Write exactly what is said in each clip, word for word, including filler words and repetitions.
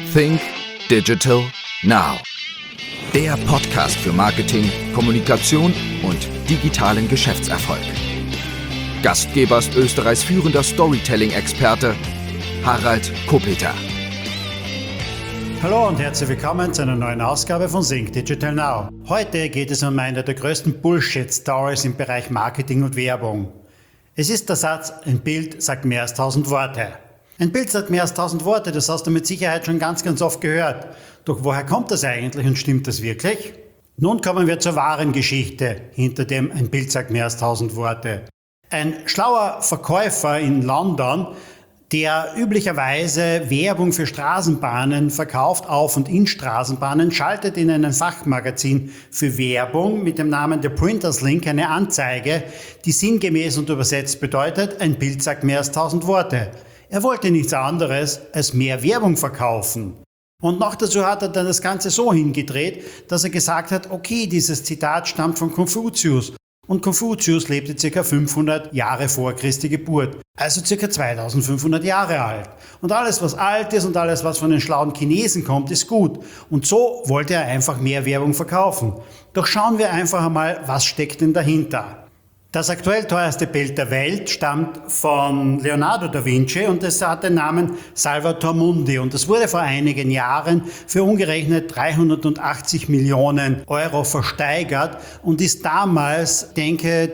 Think Digital Now. Der Podcast für Marketing, Kommunikation und digitalen Geschäftserfolg. Gastgeber ist Österreichs führender Storytelling-Experte Harald Kopeter. Hallo und herzlich willkommen zu einer neuen Ausgabe von Think Digital Now. Heute geht es um eine der größten Bullshit-Stories im Bereich Marketing und Werbung. Es ist der Satz, ein Bild sagt mehr als tausend Worte. Ein Bild sagt mehr als tausend Worte, das hast du mit Sicherheit schon ganz, ganz oft gehört. Doch woher kommt das eigentlich und stimmt das wirklich? Nun kommen wir zur wahren Geschichte hinter dem ein Bild sagt mehr als tausend Worte. Ein schlauer Verkäufer in London, der üblicherweise Werbung für Straßenbahnen verkauft auf und in Straßenbahnen, schaltet in einem Fachmagazin für Werbung mit dem Namen The Printers Link eine Anzeige, die sinngemäß und übersetzt bedeutet, ein Bild sagt mehr als tausend Worte. Er wollte nichts anderes als mehr Werbung verkaufen. Und noch dazu hat er dann das Ganze so hingedreht, dass er gesagt hat, okay, dieses Zitat stammt von Konfuzius. Und Konfuzius lebte ca. fünfhundert Jahre vor Christi Geburt, also ca. zweitausendfünfhundert Jahre alt. Und alles, was alt ist und alles, was von den schlauen Chinesen kommt, ist gut. Und so wollte er einfach mehr Werbung verkaufen. Doch schauen wir einfach einmal, was steckt denn dahinter. Das aktuell teuerste Bild der Welt stammt von Leonardo da Vinci und es hat den Namen Salvator Mundi und das wurde vor einigen Jahren für umgerechnet dreihundertachtzig Millionen Euro versteigert und ist damals, denke,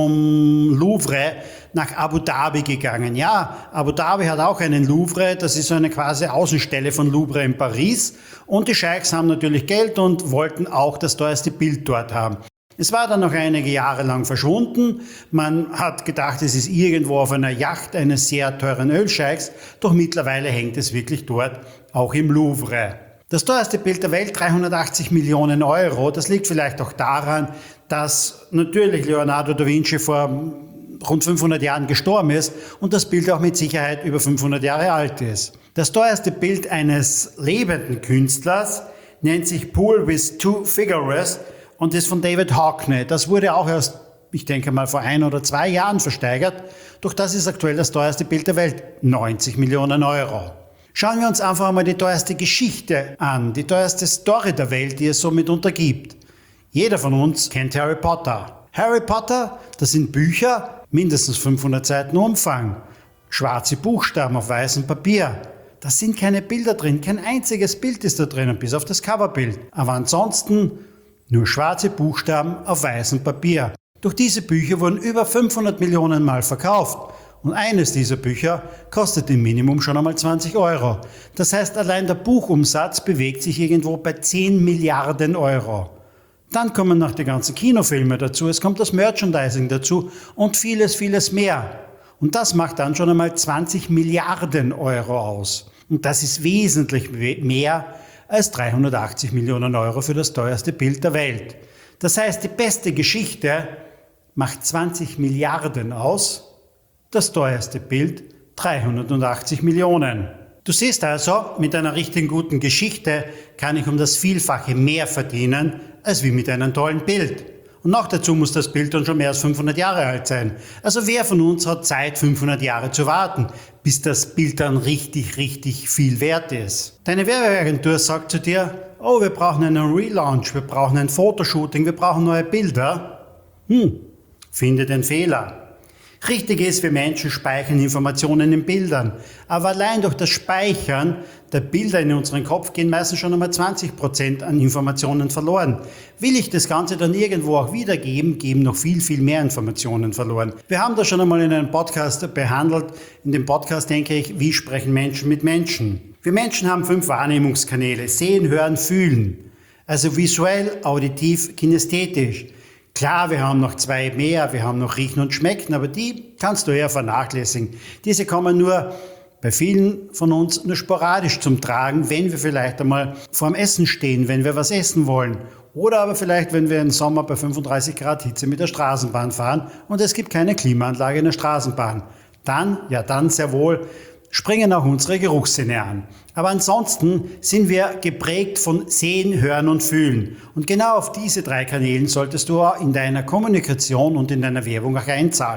zum Louvre nach Abu Dhabi gegangen. Ja, Abu Dhabi hat auch einen Louvre, das ist so eine quasi Außenstelle von Louvre in Paris und die Scheichs haben natürlich Geld und wollten auch das teuerste Bild dort haben. Es war dann noch einige Jahre lang verschwunden. Man hat gedacht, es ist irgendwo auf einer Yacht eines sehr teuren Ölscheichs, doch mittlerweile hängt es wirklich dort, auch im Louvre. Das teuerste Bild der Welt, dreihundertachtzig Millionen Euro, das liegt vielleicht auch daran, dass natürlich Leonardo da Vinci vor rund fünfhundert Jahren gestorben ist und das Bild auch mit Sicherheit über fünfhundert Jahre alt ist. Das teuerste Bild eines lebenden Künstlers nennt sich Pool with Two Figures und ist von David Hockney. Das wurde auch erst, ich denke mal, vor ein oder zwei Jahren versteigert. Doch das ist aktuell das teuerste Bild der Welt, neunzig Millionen Euro. Schauen wir uns einfach einmal die teuerste Geschichte an, die teuerste Story der Welt, die es so mitunter gibt. Jeder von uns kennt Harry Potter. Harry Potter, das sind Bücher, mindestens fünfhundert Seiten Umfang. Schwarze Buchstaben auf weißem Papier. Da sind keine Bilder drin, kein einziges Bild ist da drinnen, bis auf das Coverbild. Aber ansonsten nur schwarze Buchstaben auf weißem Papier. Doch diese Bücher wurden über fünfhundert Millionen Mal verkauft. Und eines dieser Bücher kostet im Minimum schon einmal zwanzig Euro. Das heißt, allein der Buchumsatz bewegt sich irgendwo bei zehn Milliarden Euro. Dann kommen noch die ganzen Kinofilme dazu, es kommt das Merchandising dazu und vieles, vieles mehr. Und das macht dann schon einmal zwanzig Milliarden Euro aus. Und das ist wesentlich mehr als dreihundertachtzig Millionen Euro für das teuerste Bild der Welt. Das heißt, die beste Geschichte macht zwanzig Milliarden aus, das teuerste Bild dreihundertachtzig Millionen. Du siehst also, mit einer richtig guten Geschichte kann ich um das Vielfache mehr verdienen, als wie mit einem tollen Bild. Und noch dazu muss das Bild dann schon mehr als fünfhundert Jahre alt sein. Also wer von uns hat Zeit, fünfhundert Jahre zu warten, bis das Bild dann richtig, richtig viel wert ist? Deine Werbeagentur sagt zu dir, oh, wir brauchen einen Relaunch, wir brauchen ein Fotoshooting, wir brauchen neue Bilder. Hm, finde den Fehler. Richtig ist, wir Menschen speichern Informationen in Bildern. Aber allein durch das Speichern der Bilder in unseren Kopf gehen meistens schon einmal zwanzig Prozent an Informationen verloren. Will ich das Ganze dann irgendwo auch wiedergeben, geben noch viel, viel mehr Informationen verloren. Wir haben das schon einmal in einem Podcast behandelt. In dem Podcast denke ich, wie sprechen Menschen mit Menschen? Wir Menschen haben fünf Wahrnehmungskanäle. Sehen, hören, fühlen. Also visuell, auditiv, kinästhetisch. Klar, wir haben noch zwei mehr, wir haben noch Riechen und Schmecken, aber die kannst du eher vernachlässigen. Diese kommen nur bei vielen von uns nur sporadisch zum Tragen, wenn wir vielleicht einmal vorm Essen stehen, wenn wir was essen wollen. Oder aber vielleicht, wenn wir im Sommer bei fünfunddreißig Grad Hitze mit der Straßenbahn fahren und es gibt keine Klimaanlage in der Straßenbahn. Dann, ja dann sehr wohl, springen auch unsere Geruchssinne an. Aber ansonsten sind wir geprägt von Sehen, Hören und Fühlen. Und genau auf diese drei Kanälen solltest du in deiner Kommunikation und in deiner Werbung auch einzahlen.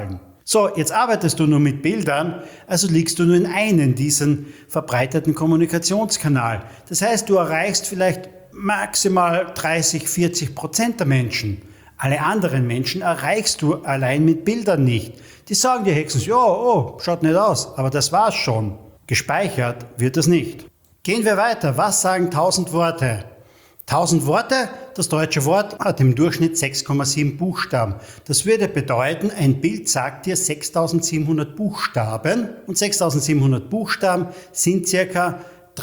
So, jetzt arbeitest du nur mit Bildern, also liegst du nur in einem diesen verbreiteten Kommunikationskanal. Das heißt, du erreichst vielleicht maximal dreißig, vierzig Prozent der Menschen. Alle anderen Menschen erreichst du allein mit Bildern nicht. Die sagen dir höchstens, ja, oh, schaut nicht aus, aber das war's schon. Gespeichert wird das nicht. Gehen wir weiter. Was sagen tausend Worte? tausend Worte, das deutsche Wort hat im Durchschnitt sechs Komma sieben Buchstaben. Das würde bedeuten, ein Bild sagt dir sechstausendsiebenhundert Buchstaben und sechstausendsiebenhundert Buchstaben sind circa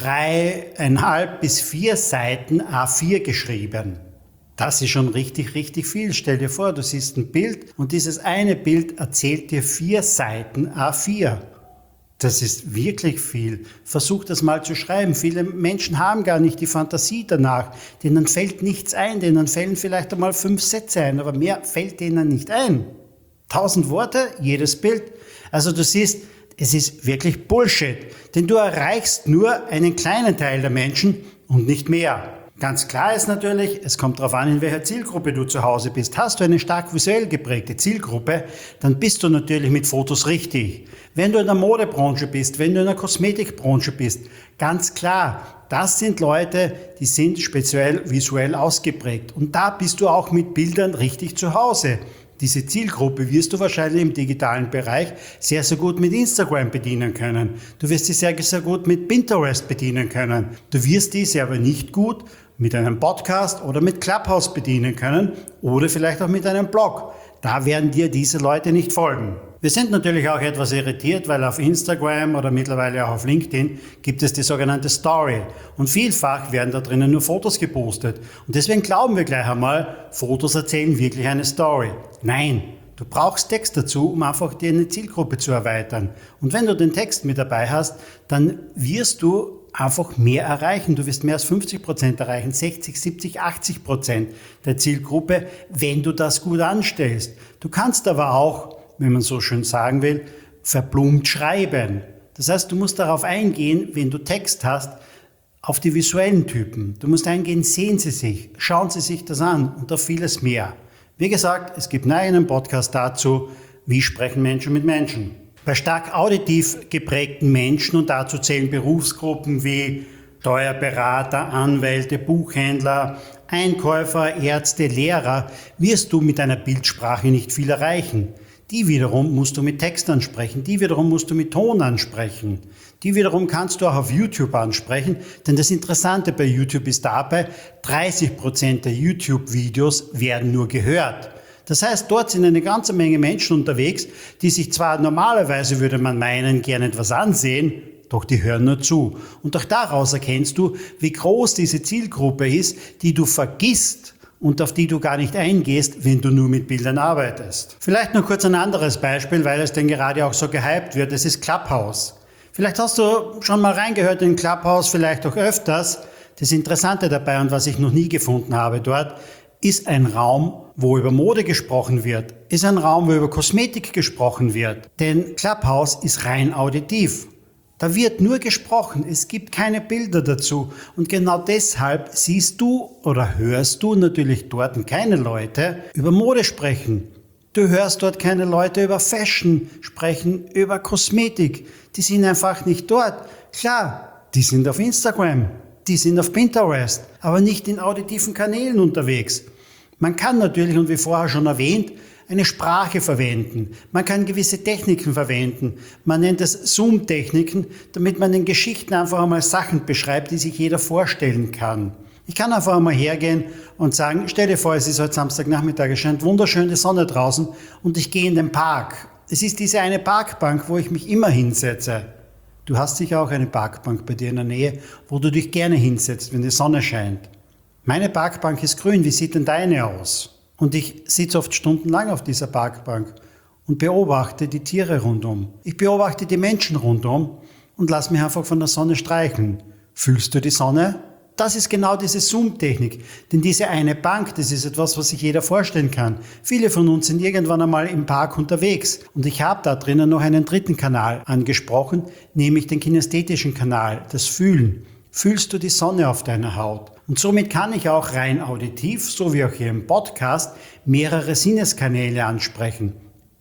dreieinhalb bis vier Seiten A vier geschrieben. Das ist schon richtig, richtig viel. Stell dir vor, du siehst ein Bild und dieses eine Bild erzählt dir vier Seiten A vier. Das ist wirklich viel. Versuch das mal zu schreiben. Viele Menschen haben gar nicht die Fantasie danach. Denen fällt nichts ein, denen fällen vielleicht einmal fünf Sätze ein, aber mehr fällt denen nicht ein. Tausend Worte, jedes Bild. Also du siehst, es ist wirklich Bullshit, denn du erreichst nur einen kleinen Teil der Menschen und nicht mehr. Ganz klar ist natürlich, es kommt darauf an, in welcher Zielgruppe du zu Hause bist. Hast du eine stark visuell geprägte Zielgruppe, dann bist du natürlich mit Fotos richtig. Wenn du in der Modebranche bist, wenn du in der Kosmetikbranche bist, ganz klar, das sind Leute, die sind speziell visuell ausgeprägt. Und da bist du auch mit Bildern richtig zu Hause. Diese Zielgruppe wirst du wahrscheinlich im digitalen Bereich sehr, sehr gut mit Instagram bedienen können. Du wirst sie sehr, sehr gut mit Pinterest bedienen können. Du wirst diese aber nicht gut mit einem Podcast oder mit Clubhouse bedienen können oder vielleicht auch mit einem Blog. Da werden dir diese Leute nicht folgen. Wir sind natürlich auch etwas irritiert, weil auf Instagram oder mittlerweile auch auf LinkedIn gibt es die sogenannte Story. Und vielfach werden da drinnen nur Fotos gepostet. Und deswegen glauben wir gleich einmal, Fotos erzählen wirklich eine Story. Nein, du brauchst Text dazu, um einfach dir eine Zielgruppe zu erweitern. Und wenn du den Text mit dabei hast, dann wirst du einfach mehr erreichen. Du wirst mehr als fünfzig Prozent erreichen, sechzig, siebzig, achtzig Prozent der Zielgruppe, wenn du das gut anstellst. Du kannst aber auch, wenn man so schön sagen will, verblumt schreiben. Das heißt, du musst darauf eingehen, wenn du Text hast, auf die visuellen Typen. Du musst eingehen, sehen Sie sich, schauen Sie sich das an und auf vieles mehr. Wie gesagt, es gibt einen Podcast dazu, wie sprechen Menschen mit Menschen. Bei stark auditiv geprägten Menschen, und dazu zählen Berufsgruppen wie Steuerberater, Anwälte, Buchhändler, Einkäufer, Ärzte, Lehrer, wirst du mit deiner Bildsprache nicht viel erreichen. Die wiederum musst du mit Text ansprechen, die wiederum musst du mit Ton ansprechen. Die wiederum kannst du auch auf YouTube ansprechen, denn das Interessante bei YouTube ist dabei, dreißig Prozent der YouTube-Videos werden nur gehört. Das heißt, dort sind eine ganze Menge Menschen unterwegs, die sich zwar normalerweise, würde man meinen, gerne etwas ansehen, doch die hören nur zu. Und auch daraus erkennst du, wie groß diese Zielgruppe ist, die du vergisst und auf die du gar nicht eingehst, wenn du nur mit Bildern arbeitest. Vielleicht noch kurz ein anderes Beispiel, weil es denn gerade auch so gehypt wird. Das ist Clubhouse. Vielleicht hast du schon mal reingehört in Clubhouse, vielleicht auch öfters. Das Interessante dabei und was ich noch nie gefunden habe dort, ist ein Raum, wo über Mode gesprochen wird, ist ein Raum, wo über Kosmetik gesprochen wird. Denn Clubhouse ist rein auditiv. Da wird nur gesprochen, es gibt keine Bilder dazu. Und genau deshalb siehst du oder hörst du natürlich dort keine Leute über Mode sprechen. Du hörst dort keine Leute über Fashion sprechen, über Kosmetik. Die sind einfach nicht dort. Klar, die sind auf Instagram, die sind auf Pinterest, aber nicht in auditiven Kanälen unterwegs. Man kann natürlich, und wie vorher schon erwähnt, eine Sprache verwenden. Man kann gewisse Techniken verwenden. Man nennt es Zoom-Techniken, damit man in Geschichten einfach einmal Sachen beschreibt, die sich jeder vorstellen kann. Ich kann einfach einmal hergehen und sagen, stell dir vor, es ist heute Samstagnachmittag, es scheint wunderschön die Sonne draußen und ich gehe in den Park. Es ist diese eine Parkbank, wo ich mich immer hinsetze. Du hast sicher auch eine Parkbank bei dir in der Nähe, wo du dich gerne hinsetzt, wenn die Sonne scheint. Meine Parkbank ist grün, wie sieht denn deine aus? Und ich sitze oft stundenlang auf dieser Parkbank und beobachte die Tiere rundum. Ich beobachte die Menschen rundum und lass mich einfach von der Sonne streicheln. Fühlst du die Sonne? Das ist genau diese Zoom-Technik. Denn diese eine Bank, das ist etwas, was sich jeder vorstellen kann. Viele von uns sind irgendwann einmal im Park unterwegs. Und ich habe da drinnen noch einen dritten Kanal angesprochen, nämlich den kinästhetischen Kanal, das Fühlen. Fühlst du die Sonne auf deiner Haut? Und somit kann ich auch rein auditiv, so wie auch hier im Podcast, mehrere Sinneskanäle ansprechen.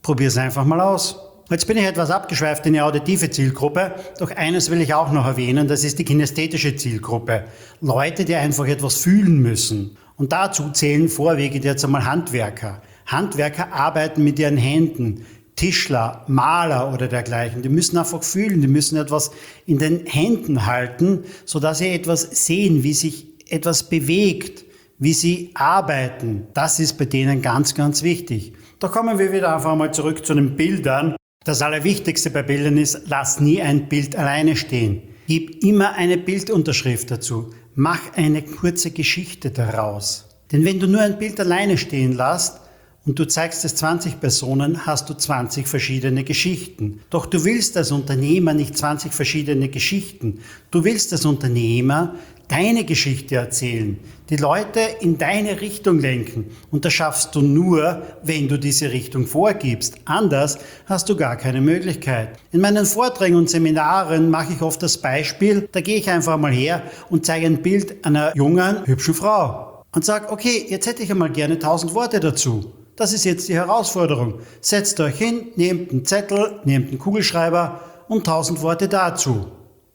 Probier's einfach mal aus. Jetzt bin ich etwas abgeschweift in die auditive Zielgruppe, doch eines will ich auch noch erwähnen, das ist die kinästhetische Zielgruppe. Leute, die einfach etwas fühlen müssen. Und dazu zählen vorwiegend jetzt einmal Handwerker. Handwerker arbeiten mit ihren Händen. Tischler, Maler oder dergleichen, die müssen einfach fühlen, die müssen etwas in den Händen halten, sodass sie etwas sehen, wie sich etwas bewegt, wie sie arbeiten. Das ist bei denen ganz, ganz wichtig. Da kommen wir wieder einfach mal zurück zu den Bildern. Das Allerwichtigste bei Bildern ist, lass nie ein Bild alleine stehen. Gib immer eine Bildunterschrift dazu. Mach eine kurze Geschichte daraus. Denn wenn du nur ein Bild alleine stehen lässt, und du zeigst es zwanzig Personen, hast du zwanzig verschiedene Geschichten. Doch du willst als Unternehmer nicht zwanzig verschiedene Geschichten. Du willst als Unternehmer deine Geschichte erzählen, die Leute in deine Richtung lenken. Und das schaffst du nur, wenn du diese Richtung vorgibst. Anders hast du gar keine Möglichkeit. In meinen Vorträgen und Seminaren mache ich oft das Beispiel, da gehe ich einfach mal her und zeige ein Bild einer jungen, hübschen Frau. Und sage, okay, jetzt hätte ich einmal gerne tausend Worte dazu. Das ist jetzt die Herausforderung. Setzt euch hin, nehmt einen Zettel, nehmt einen Kugelschreiber und tausend Worte dazu.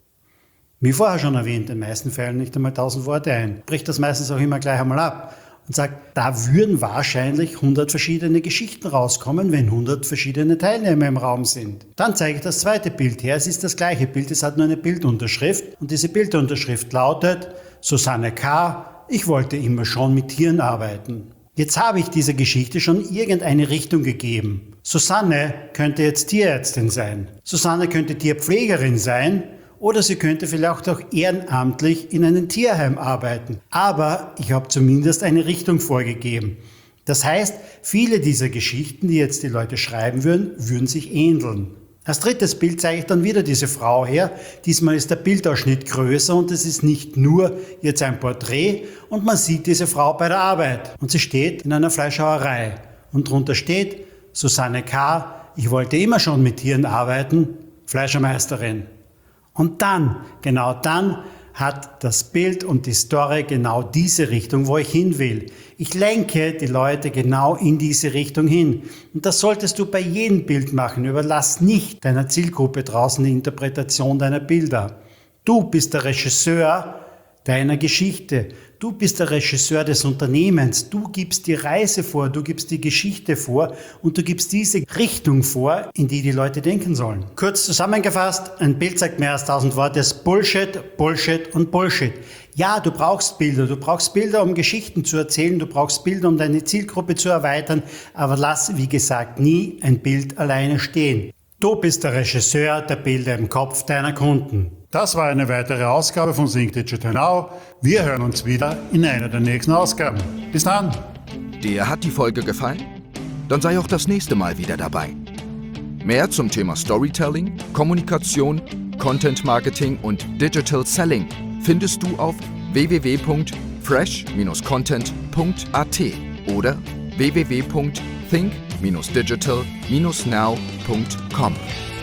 Wie vorher schon erwähnt, in den meisten Fällen nicht einmal tausend Worte ein. Bricht das meistens auch immer gleich einmal ab und sagt, da würden wahrscheinlich hundert verschiedene Geschichten rauskommen, wenn hundert verschiedene Teilnehmer im Raum sind. Dann zeige ich das zweite Bild her. Es ist das gleiche Bild, es hat nur eine Bildunterschrift. Und diese Bildunterschrift lautet, Susanne K., ich wollte immer schon mit Tieren arbeiten. Jetzt habe ich dieser Geschichte schon irgendeine Richtung gegeben. Susanne könnte jetzt Tierärztin sein. Susanne könnte Tierpflegerin sein. Oder sie könnte vielleicht auch ehrenamtlich in einem Tierheim arbeiten. Aber ich habe zumindest eine Richtung vorgegeben. Das heißt, viele dieser Geschichten, die jetzt die Leute schreiben würden, würden sich ähneln. Als drittes Bild zeige ich dann wieder diese Frau her. Diesmal ist der Bildausschnitt größer und es ist nicht nur jetzt ein Porträt und man sieht diese Frau bei der Arbeit. Und sie steht in einer Fleischhauerei. Und drunter steht, Susanne K., ich wollte immer schon mit Tieren arbeiten, Fleischermeisterin. Und dann, genau dann, hat das Bild und die Story genau diese Richtung, wo ich hin will. Ich lenke die Leute genau in diese Richtung hin. Und das solltest du bei jedem Bild machen. Überlass nicht deiner Zielgruppe draußen die Interpretation deiner Bilder. Du bist der Regisseur deiner Geschichte. Du bist der Regisseur des Unternehmens. Du gibst die Reise vor, du gibst die Geschichte vor und du gibst diese Richtung vor, in die die Leute denken sollen. Kurz zusammengefasst, ein Bild sagt mehr als tausend Worte, ist Bullshit, Bullshit und Bullshit. Ja, du brauchst Bilder, du brauchst Bilder, um Geschichten zu erzählen, du brauchst Bilder, um deine Zielgruppe zu erweitern, aber lass, wie gesagt, nie ein Bild alleine stehen. Du bist der Regisseur der Bilder im Kopf deiner Kunden. Das war eine weitere Ausgabe von Think Digital Now. Wir hören uns wieder in einer der nächsten Ausgaben. Bis dann. Dir hat die Folge gefallen? Dann sei auch das nächste Mal wieder dabei. Mehr zum Thema Storytelling, Kommunikation, Content Marketing und Digital Selling findest du auf w w w punkt fresh dash content punkt a t oder w w w punkt think dash digital dash now punkt com.